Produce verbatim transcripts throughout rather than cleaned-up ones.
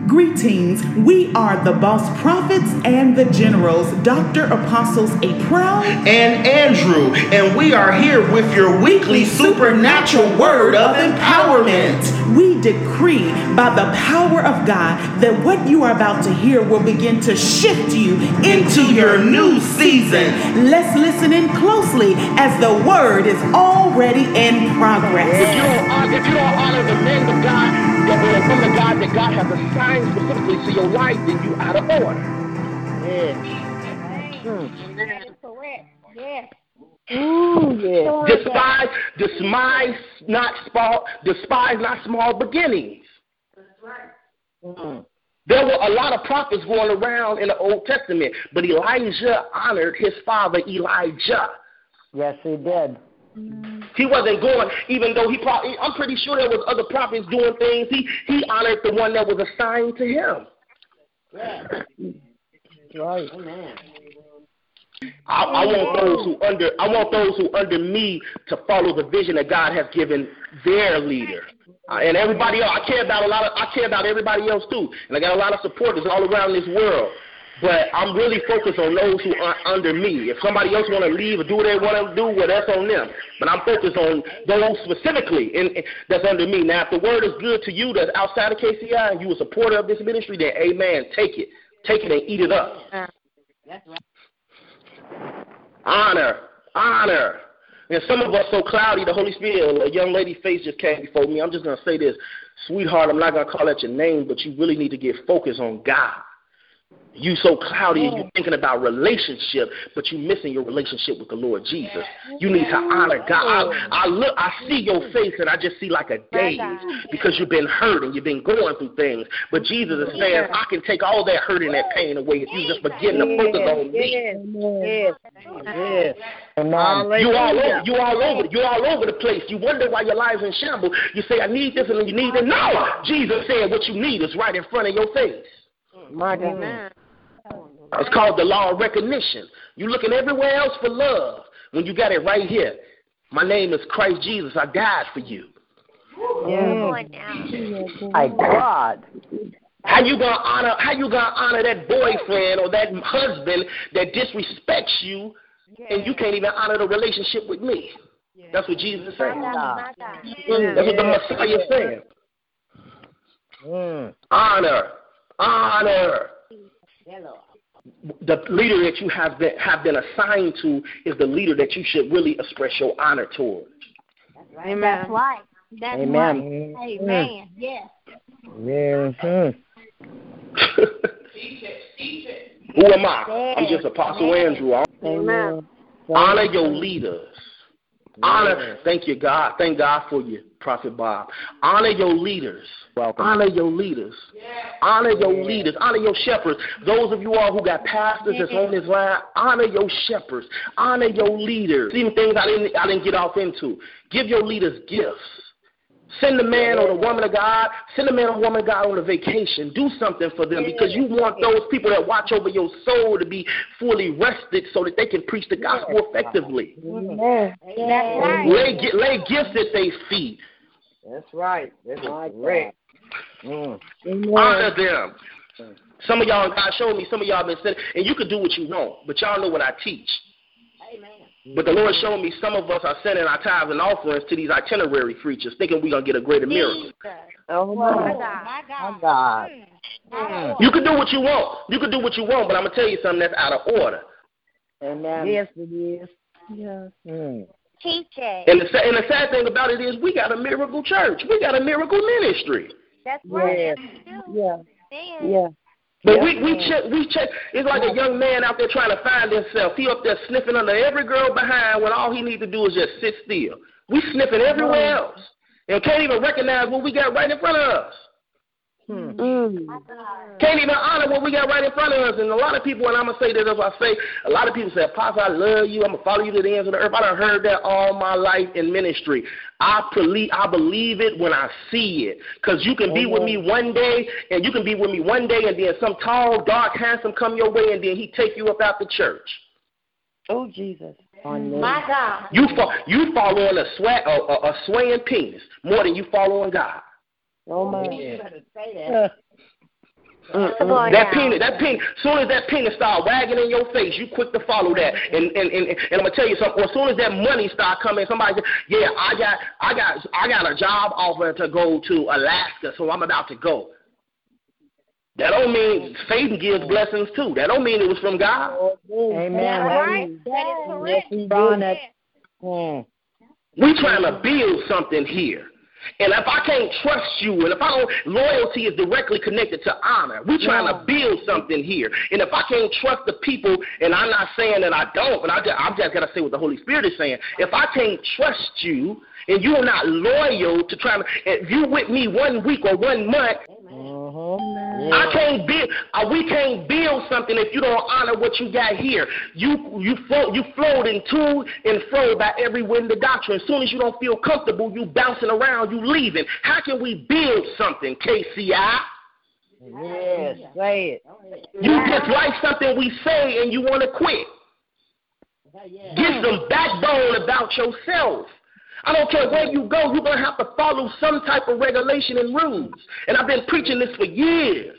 Greetings. We are the boss prophets and the generals, Doctor Apostles April and Andrew, and we are here with your weekly supernatural word of empowerment. We decree by the power of God that what you are about to hear will begin to shift you into your new season. Let's listen in closely as the word is already in progress. If you don't honor, if you don't honor the men of God, that from the God that God has assigned specifically to your life, then you out of order. Yeah. Hmm. That is correct. Yes. Ooh, yeah. Despise, despise not small, despise not small beginnings. That's right. Mm. There were a lot of prophets going around in the Old Testament, but Elijah honored his father Elijah. Yes, he did. He wasn't going, even though he probably, I'm pretty sure there was other prophets doing things. He he honored the one that was assigned to him. Yeah. Right. Amen. I, I want those who under I want those who under me to follow the vision that God has given their leader. Uh, and everybody else, I care about a lot of I care about everybody else too. And I got a lot of supporters all around this world. But I'm really focused on those who are under me. If somebody else want to leave or do what they want to do, well, that's on them. But I'm focused on those specifically in, in, that's under me. Now, if the word is good to you that's outside of K C I and you a supporter of this ministry, then amen, take it. Take it and eat it up. That's right. Honor. Honor. And some of us so cloudy, the Holy Spirit, a young lady's face just came before me. I'm just going to say this. Sweetheart, I'm not going to call out your name, but you really need to get focused on God. You so cloudy and you're thinking about relationship, but you're missing your relationship with the Lord Jesus. You need to honor God. I, I look, I see your face and I just see like a daze because you've been hurt and you've been going through things. But Jesus is saying, I can take all that hurt and that pain away if you just begin to focus on me. Yes. Yes. You all over, you all over, you all over the place. You wonder why your life's in shambles. You say, I need this and then you need it. No, Jesus said what you need is right in front of your face. My God. It's called the law of recognition. You're looking everywhere else for love when you got it right here. My name is Christ Jesus. I died for you. Yeah. My God. How you gonna honor? How you gonna honor that boyfriend or that husband that disrespects you, and you can't even honor the relationship with me? That's what Jesus is saying. That's what the Messiah is saying. Mm. Honor, honor. The leader that you have been, have been assigned to is the leader that you should really express your honor towards. That's right. Amen. That's right. That's Amen. Right. Amen. Yes. Mm-hmm. Who am I? I'm just Apostle Andrew. Amen. Honor your leaders. Honor. Thank you, God. Thank God for you, Prophet Bob. Honor your leaders. Welcome. Honor your leaders. Honor your leaders. Honor your shepherds. Those of you all who got pastors that's on this line, honor your shepherds. Honor your leaders. Even things I didn't I didn't get off into. Give your leaders gifts. Send the man or the woman of God, send the man or woman of God on a vacation. Do something for them because you want those people that watch over your soul to be fully rested so that they can preach the gospel effectively. That's right. Lay, lay gifts at their feet. That's right. That's right. Mm. Honor them. Some of y'all, God showed me, some of y'all been saying, and you can do what you want, but y'all know what I teach. Amen. But the Lord showed me some of us are sending our tithes and offerings to these itinerary preachers, thinking we're going to get a greater miracle. Oh, my God. My God. My God. Mm. You can do what you want. You can do what you want, but I'm going to tell you something that's out of order. Amen. Yes, it is. Yes. Mm. Teach it. And the, and the sad thing about it is we got a miracle church. We got a miracle ministry. That's right. Yeah. Yeah. Yeah. But yeah. we we check we check. It's like a young man out there trying to find himself. He up there sniffing under every girl behind when all he needs to do is just sit still. We sniffing everywhere else and can't even recognize what we got right in front of us. Hmm. Mm. Can't even honor what we got right in front of us. And a lot of people, and I'm going to say this as I say, a lot of people say, Apostle, I love you. I'm going to follow you to the ends of the earth. I done heard that all my life in ministry. I believe, I believe it when I see it. Because you can be with me one day, and you can be with me one day, and then some tall, dark, handsome come your way, and then he take you up out the church. Oh, Jesus. My God. You fall, you fall on a, sweat, a, a, a swaying penis more than you fall on God. Oh, my. You better say that. Mm-mm. That penis, that penis. Soon as that penis start wagging in your face, you quick to follow that. And and, and, and I'm gonna tell you something. As soon as that money start coming, somebody says, "Yeah, I got, I got, I got a job offer to go to Alaska, so I'm about to go." That don't mean Satan gives blessings too. That don't mean it was from God. Amen. That's right. That is correct. Yes, mm. We trying to build something here. And if I can't trust you, and if I don't, loyalty is directly connected to honor. We're trying yeah. to build something here. And if I can't trust the people, and I'm not saying that I don't, but I just, I'm just got to say what the Holy Spirit is saying. If I can't trust you, and you're not loyal to trying to, if you with me one week or one month, uh-huh. yeah. I can't build. Uh, we can't build something if you don't honor what you got here. You you float you floating to and fro by every wind of doctrine. As soon as you don't feel comfortable, you bouncing around, you leaving. How can we build something, K C I? Yes, say it. You just like something we say and you want to quit. Get some backbone about yourself. I don't care where you go, you're going to have to follow some type of regulation and rules. And I've been preaching this for years.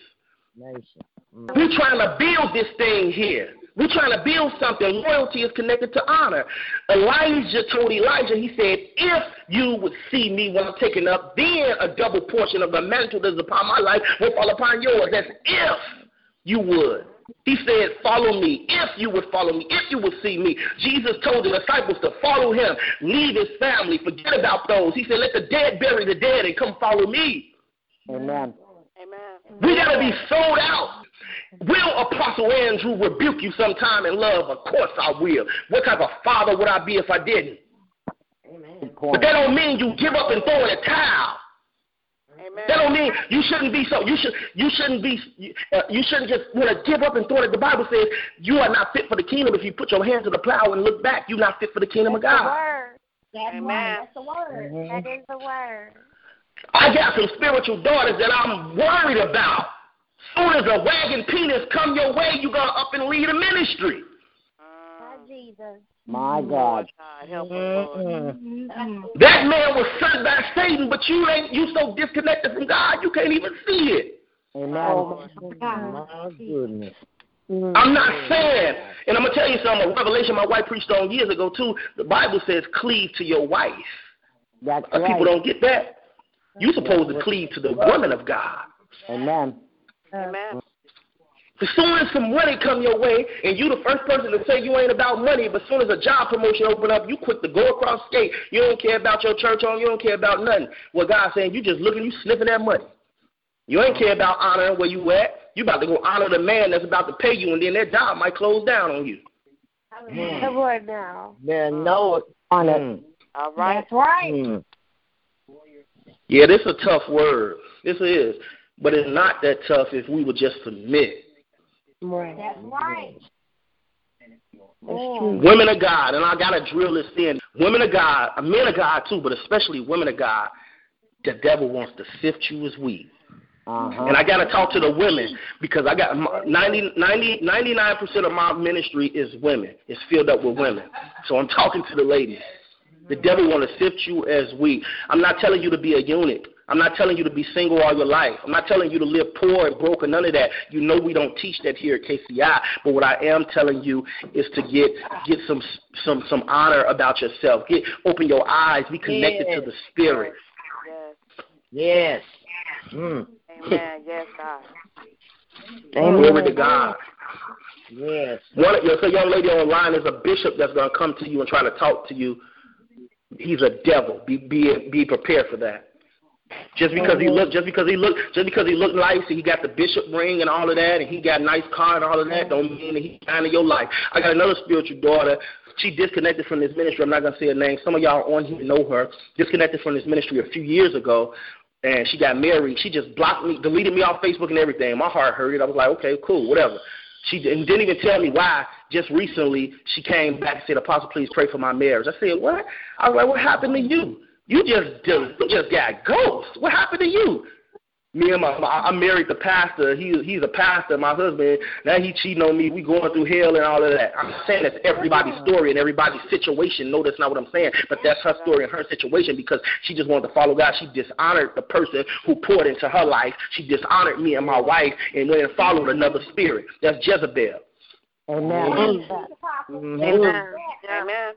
Mm. We're trying to build this thing here. We're trying to build something. Loyalty is connected to honor. Elijah told Elijah, he said, if you would see me when I'm taken up, then a double portion of the mantle that is upon my life will fall upon yours. That's if you would. He said, follow me, if you would follow me, if you would see me. Jesus told the disciples to follow him, leave his family, forget about those. He said, let the dead bury the dead and come follow me. Amen. Amen. We got to be sold out. Will Apostle Andrew rebuke you sometime in love? Of course I will. What type of father would I be if I didn't? Amen. But that don't mean you give up and throw in a towel. Amen. That don't mean you shouldn't be so. You should. You shouldn't be. Uh, you shouldn't just want to give up and throw it. The Bible says you are not fit for the kingdom if you put your hand to the plow and look back. You're not fit for the kingdom That's of God. The word. That's Amen. Right. That's the word. Mm-hmm. That is the word. I got some spiritual daughters that I'm worried about. Soon as a wagon penis come your way, you gonna up and lead a ministry. Mm. Jesus. My God. God help us, Lord. Mm-hmm. That man was sent by Satan, but you ain't. You so disconnected from God, you can't even see it. Amen. Oh, My goodness. I'm not saying, and I'm gonna tell you something. A revelation my wife preached on years ago too. The Bible says, "Cleave to your wife." That's Uh, right. People don't get that. You're supposed to cleave to the woman of God. Amen. Amen. As soon as some money come your way, and you the first person to say you ain't about money, but as soon as a job promotion open up, you quick to go across the gate. You don't care about your church home. You don't care about nothing. Well, God's saying you just looking, you sniffing that money. You ain't care about honoring where you at. You about to go honor the man that's about to pay you, and then that job might close down on you. Mm. The word now. There's no honor. Mm. All right. That's right. Mm. Yeah, this is a tough word. This is. But it's not that tough if we would just submit. Right. That's right. That's true. Women of God, and I got to drill this in. Women of God, men of God too, but especially women of God, the devil wants to sift you as wheat. Uh-huh. And I got to talk to the women because I got ninety, ninety, ninety-nine percent of my ministry is women. It's filled up with women. So I'm talking to the ladies. The devil want to sift you as wheat. I'm not telling you to be a eunuch. I'm not telling you to be single all your life. I'm not telling you to live poor and broke and none of that. You know we don't teach that here at K C I. But what I am telling you is to get get some some some honor about yourself. Get open your eyes. Be connected yes. to the Spirit. Yes. Yes. Mm. Amen. Yes, God. Amen. Glory to God. Yes. One, there's a young lady online. There's a bishop that's going to come to you and try to talk to you. He's a devil. Be be be prepared for that. Just because he look, just because he look, just because he look nice, and he got the bishop ring and all of that, and he got a nice car and all of that, don't mean that he's kind of your life. I got another spiritual daughter. She disconnected from this ministry. I'm not gonna say her name. Some of y'all on here know her. Disconnected from this ministry a few years ago, and she got married. She just blocked me, deleted me off Facebook and everything. My heart hurt. I was like, okay, cool, whatever. She didn't even tell me why. Just recently, she came back and said, Apostle, please pray for my marriage. I said, what? I was like, what happened to you? You just, just, you just got ghosts. What happened to you? Me and my, my I married the pastor. He he's a pastor. My husband, now he cheating on me. We going through hell and all of that. I'm saying that's everybody's story and everybody's situation. No, that's not what I'm saying. But that's her story and her situation because she just wanted to follow God. She dishonored the person who poured into her life. She dishonored me and my wife and went and followed another spirit. That's Jezebel. Amen. Mm-hmm. Amen. Amen.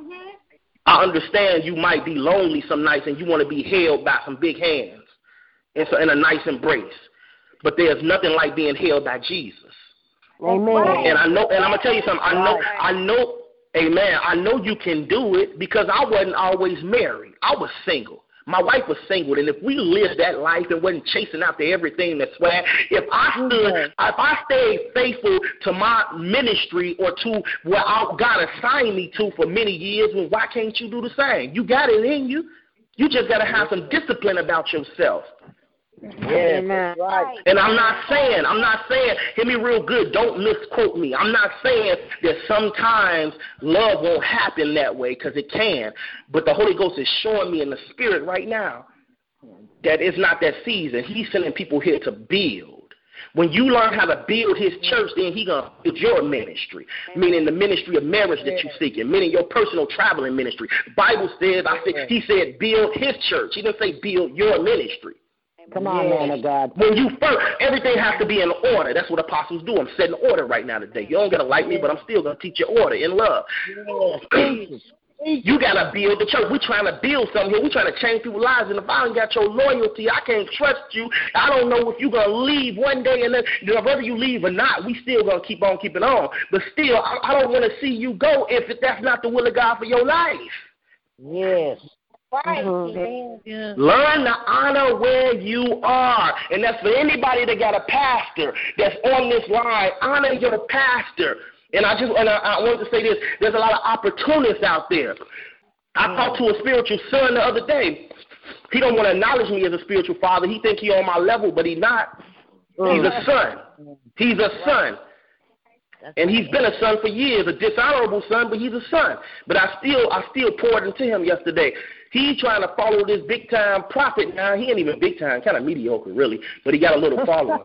I understand you might be lonely some nights and you want to be held by some big hands. And so in a nice embrace. But there's nothing like being held by Jesus. Amen. And I know, and I'm gonna tell you something. I know, I know, amen. I know you can do it because I wasn't always married. I was single. My wife was single, and if we lived that life and wasn't chasing after everything that's swag, if I stood, if I stayed faithful to my ministry or to what God assigned me to for many years, well, why can't you do the same? You got it in you. You just got to have some discipline about yourself. Yeah, right. And I'm not saying, I'm not saying, hear me real good, don't misquote me. I'm not saying that sometimes love won't happen that way, because it can. But the Holy Ghost is showing me in the spirit right now that it's not that season. He's sending people here to build. When you learn how to build his church, then he going to build your ministry, meaning the ministry of marriage that you're seeking, meaning your personal traveling ministry. The Bible says, I said, he said, build his church. He didn't say build your ministry. Come on, man of God. When you first, everything has to be in order. That's what apostles do. I'm setting order right now today. You don't got to like me, but I'm still going to teach you order in love. You got to build the church. We're trying to build something here. We're trying to change people's lives. And if I don't got your loyalty, I can't trust you. I don't know if you're going to leave one day and then, you know, whether you leave or not, we still going to keep on keeping on. But still, I, I don't want to see you go if that's not the will of God for your life. Yes. Right. Mm-hmm. Learn to honor where you are. And that's for anybody that got a pastor that's on this line. Honor your pastor. And I just and I, I wanted to say this. There's a lot of opportunists out there. I talked to a spiritual son the other day. He don't want to acknowledge me as a spiritual father. He think he on my level, but he not. He's a son. He's a son. And he's been a son for years, a dishonorable son, but he's a son. But I still I still poured into him yesterday. He's trying to follow this big-time prophet now. He ain't even big-time, kind of mediocre, really, but he got a little following.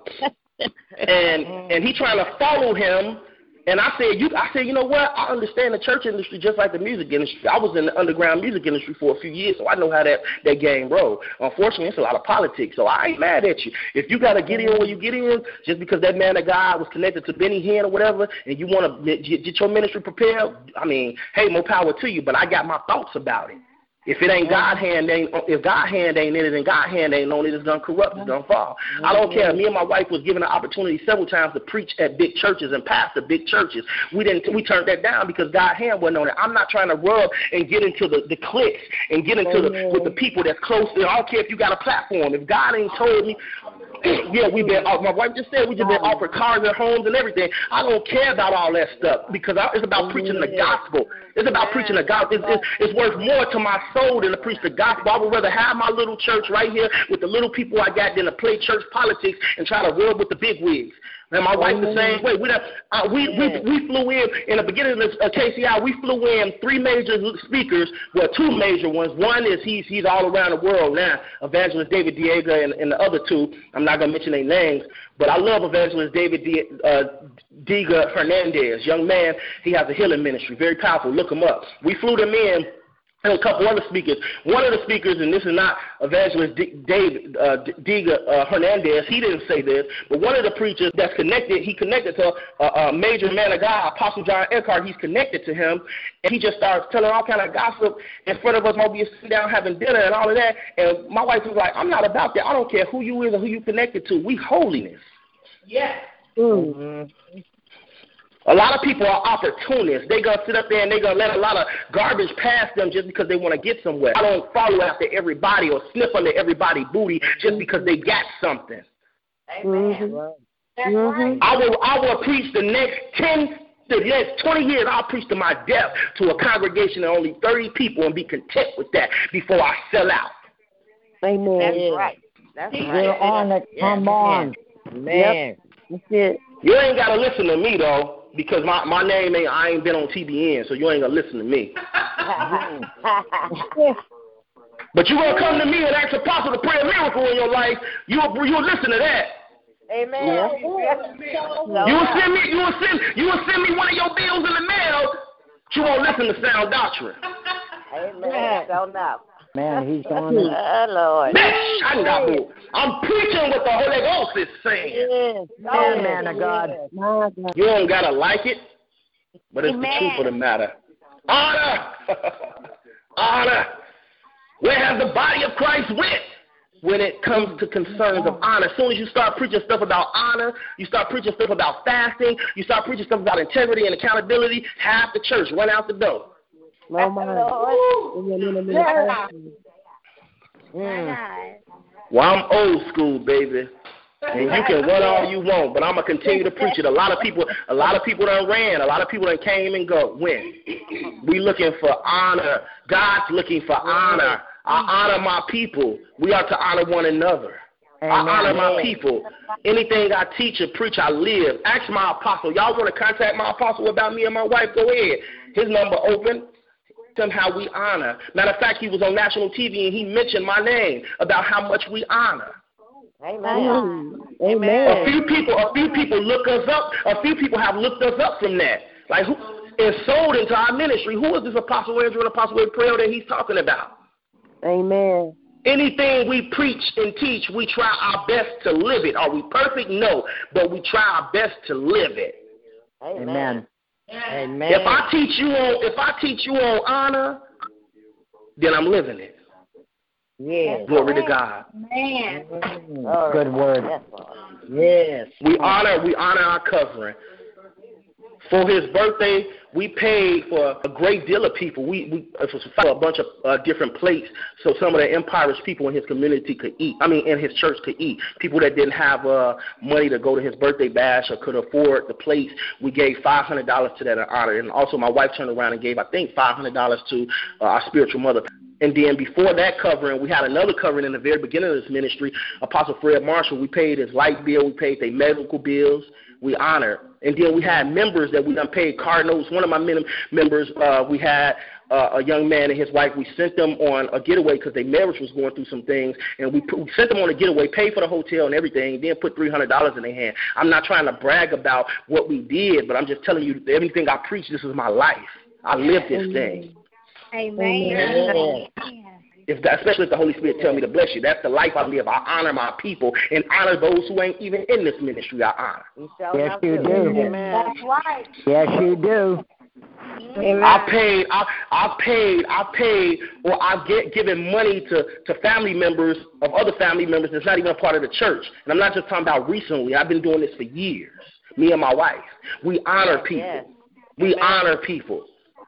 and and he trying to follow him. And I said, you, I said, you know what? I understand the church industry just like the music industry. I was in the underground music industry for a few years, so I know how that, that game rolls. Unfortunately, it's a lot of politics, so I ain't mad at you. If you got to get in where you get in, just because that man of God was connected to Benny Hinn or whatever, and you want to get, get your ministry prepared, I mean, hey, more power to you, but I got my thoughts about it. If it ain't God hand, ain't if God hand ain't in it and God hand ain't on it, it's gonna corrupt, it's gonna fall. I don't care. Me and my wife was given an opportunity several times to preach at big churches and pastor big churches. We didn't. We turned that down because God hand wasn't on it. I'm not trying to rub and get into the, the cliques and get into the with the people that's close. I don't care if you got a platform. If God ain't told me, yeah, we've been. My wife just said we just been offered cars and homes and everything. I don't care about all that stuff because I, it's about preaching the gospel. It's about preaching the gospel. It's, it's, it's worth more to my soul than to preach the gospel. I would rather have my little church right here with the little people I got than to play church politics and try to rub with the big wigs. And my wife the same way. We, done, uh, we, we, we flew in, in the beginning of uh, K C I, we flew in three major speakers, well, two major ones. One is he's he's all around the world now, Evangelist David Diego, and, and the other two, I'm not going to mention their names, but I love Evangelist David D, uh, Diego Hernandez. Young man, he has a healing ministry, very powerful. Look him up. We flew them in. And a couple other speakers. One of the speakers, and this is not Evangelist D- David uh, Diego uh, Hernandez, he didn't say this, but one of the preachers that's connected, he connected to a, a major man of God, Apostle John Eckhart. He's connected to him, and he just starts telling all kind of gossip in front of us while we sitting down having dinner and all of that. And my wife was like, I'm not about that. I don't care who you is or who you connected to. We holiness. Yeah. Mm-hmm. A lot of people are opportunists. They're going to sit up there and they're going to let a lot of garbage pass them just because they want to get somewhere. I don't follow after everybody or sniff under everybody's booty just because they got something. Amen. That's right. I will I will preach the next ten, the next twenty years, I'll preach to my death to a congregation of only thirty people and be content with that before I sell out. Amen. That's right. That's You're right. on it. Come on. Man. That's it. You ain't got to listen to me, though. Because my, my name ain't, I ain't been on T B N, so you ain't going to listen to me. But you gonna come to me and ask Apostle to pray a miracle in your life, you'll you'll listen to that. Amen. Yeah. You will send me you will send you will send me one of your bills in the mail, but you won't listen to sound doctrine. Amen. Don't know. Man, he's on it. Oh, Lord. I'm preaching what the Holy Ghost is saying. Yes. Man, man of God. My God. You don't gotta like it, but it's Amen. the truth of the matter. Honor, honor. Where has the body of Christ went when it comes to concerns of honor? As soon as you start preaching stuff about honor, you start preaching stuff about fasting, you start preaching stuff about integrity and accountability, half the church run out the door. No, my Mm. Well, I'm old school, baby. And you can run all you want, but I'm gonna continue to preach it. A lot of people, a lot of people done ran. A lot of people done came and go. When we looking for honor, God's looking for honor. I honor my people. We are to honor one another. Amen. I honor my people. Anything I teach and preach, I live. Ask my apostle. Y'all want to contact my apostle about me and my wife? Go ahead. His number open. Tell him how we honor. Matter of fact, he was on national T V and he mentioned my name about how much we honor. Amen. Amen. A few people, a few people look us up. A few people have looked us up from that, like who and sold into our ministry. Who is this Apostle Andrew and Apostle April that he's talking about? Amen. Anything we preach and teach, we try our best to live it. Are we perfect? No, but we try our best to live it. Amen. Amen. If I teach you on, if I teach you on honor, then I'm living it. Yes. Glory to God. Man. Mm, good word. Yes. We honor, we honor our covering. For his birthday, we paid for a great deal of people. We, we it was for a bunch of uh, different plates so some of the impoverished people in his community could eat. I mean, in his church could eat. People that didn't have uh, money to go to his birthday bash or could afford the plates, we gave five hundred dollars to that in honor. And also my wife turned around and gave, I think, five hundred dollars to uh, our spiritual mother. And then before that covering, we had another covering in the very beginning of this ministry. Apostle Fred Marshall, we paid his light bill, we paid their medical bills, we honored. And then we had members that we done paid car notes. One of my mem- members, uh, we had uh, a young man and his wife. We sent them on a getaway because their marriage was going through some things. And we, put, we sent them on a getaway, paid for the hotel and everything, then put three hundred dollars in their hand. I'm not trying to brag about what we did, but I'm just telling you everything I preach, this is my life. I live this thing. Amen. Amen. If God, especially if the Holy Spirit tell me to bless you, that's the life I live. I honor my people and honor those who ain't even in this ministry. I honor. Yes, you do. Amen. That's right. Yes, you do. Amen. I paid, I, I paid, I paid, or I get given money to, to family members of other family members that's not even a part of the church. And I'm not just talking about recently. I've been doing this for years. Me and my wife. We honor people. Yes. We honor people.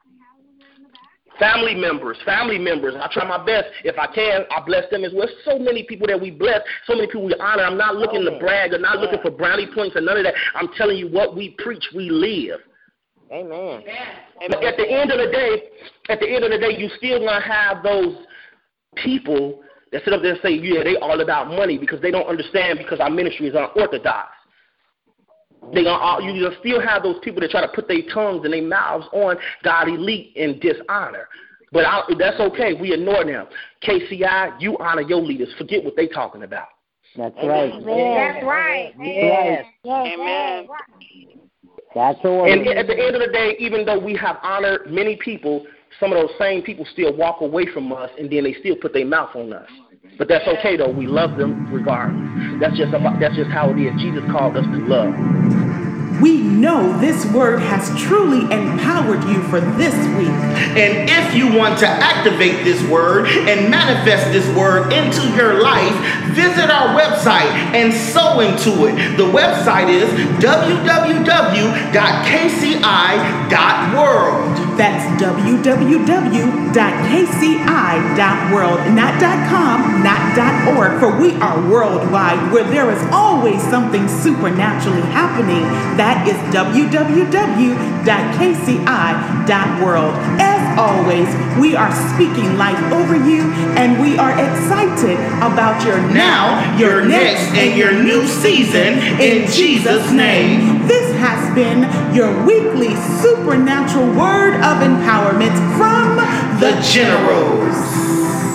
Family members, family members. I try my best. If I can, I bless them as well. So many people that we bless, so many people we honor. I'm not looking Amen. to brag or not Yeah. looking for brownie points or none of that. I'm telling you what we preach, we live. Amen. But at the end of the day, at the end of the day, you still gonna have those people that sit up there and say, yeah, they all about money because they don't understand because our ministry is unorthodox. They gonna, you gonna still have those people that try to put their tongues and their mouths on God elite and dishonor. But I, that's okay. We ignore them. K C I, you honor your leaders. Forget what they talking about. That's right. That's right. Yes. Amen. That's all. And at the end of the day, even though we have honored many people, some of those same people still walk away from us, and then they still put their mouth on us. But that's okay, though. We love them regardless. That's just about, that's just how it is. Jesus called us to love. We know this word has truly empowered you for this week. And if you want to activate this word and manifest this word into your life, visit our website and sow into it. The website is w w w dot k c i dot world. That's w w w dot k c i dot world, not .com, not .org, for we are worldwide, where there is always something supernaturally happening. That is w w w dot k c i dot world. As always, we are speaking life over you, and we are excited about your Now, your next and your new season in Jesus' name. This has been your weekly supernatural word of empowerment from The Generals.